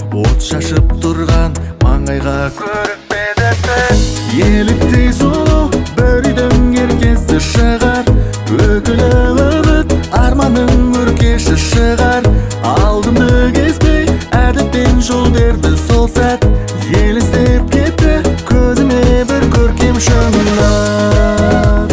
от шашып турган маңайга көрүп бедерсен. Еліктей сұлу бір үйдің еркесі шығар, өкілі үміт арманың өркеші шығар. Алдымды кезбей әдеппен жол берді сол сәт, елестеп кетті көзіме бір көркем шындық.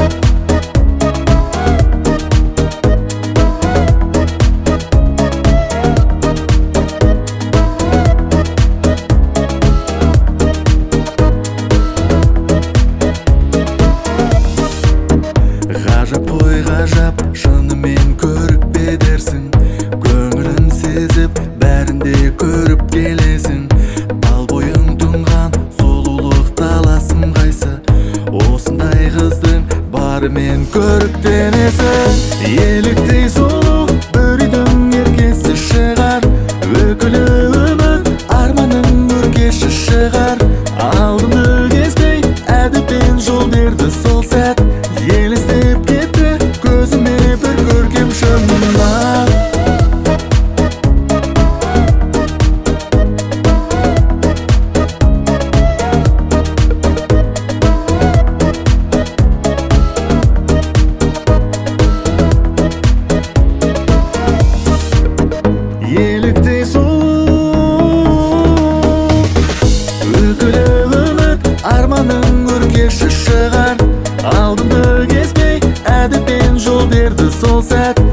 Ғажап қой ғажап, шынымен көріп бедерсің, көңілін сезіп бәрінде көріп келесің. Тал бойың тұнған сұлулық таласым қайсы, осындай қыздың барымен көріктенесің. Еліктей сұлу бір үйдің еркесі шығар, өкілі үміт арманың өркеші шығар. Алдымды кезбей әдеппен жол берді сол сәт, елестеп кетті көзіме бір көркем шындық. Еліктей сұлу өкілі үміт арманың өркеші шығар. Алдымды кезбей әдеппен жол берді сол сәт,